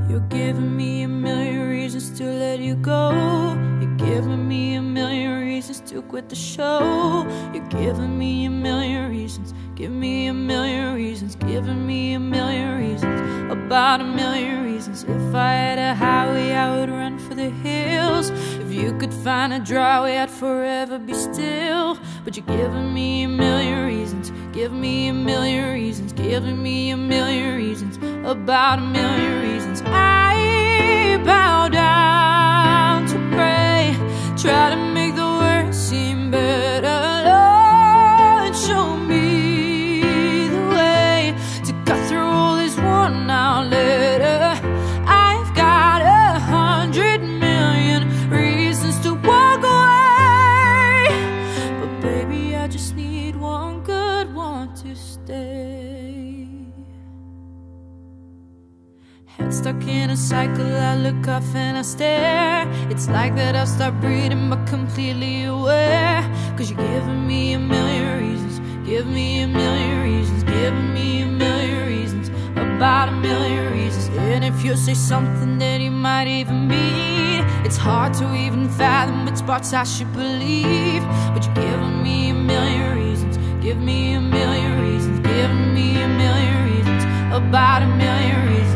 You're giving me a million reasons to let you go. You're giving me a million reasons to quit the show. You're giving me a million reasons. Give me a million reasons. Giving me a million reasons. About a million reasons. If I had a highway, I would run for the hills. If you could find a dry way, I'd forever be still. But you're giving me a million reasons. Give me a million reasons. Giving me a million reasons. About a million reasons. I bow down to pray. Try to make the words seem better. Lord, show me the way to cut through all this worn out letter. I've got 100 million reasons to walk away, but baby, I just need one good one to stay. Head stuck in a cycle, I look off and I stare. It's like that I've stopped breathing but completely aware. Cause you're giving me a million reasons. Give me a million reasons. Giving me a million reasons. About a million reasons. And if you say something that you might even mean, it's hard to even fathom which parts I should believe. But you're giving me a million reasons. Give me a million reasons. Giving me a million reasons. About a million reasons.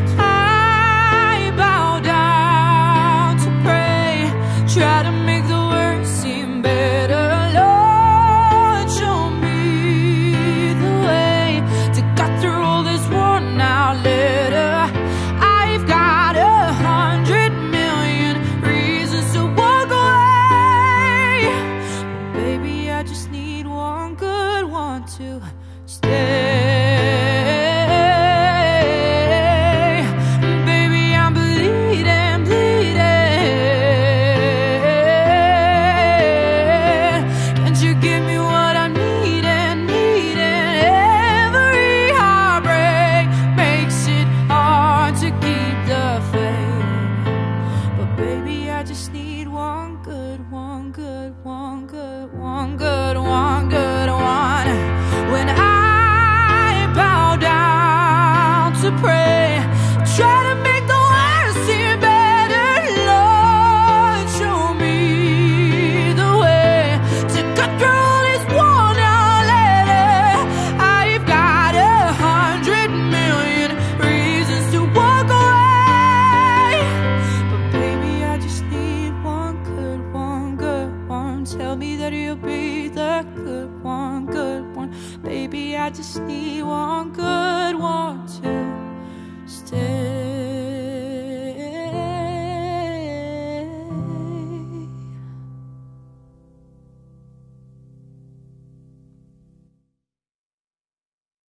Try to make the words seem better. Lord, show me the way to cut through all this worn out letter. I've got 100 million reasons to walk away, but baby, I just need one good one to stay. When I bow down to pray, try to make the words seem better. Lord, show me the way to cut through all this worn out letter. I've got 100 million reasons to walk away, but baby, I just need one good one. Tell me that you'll be the good one. Baby, I just need one good one.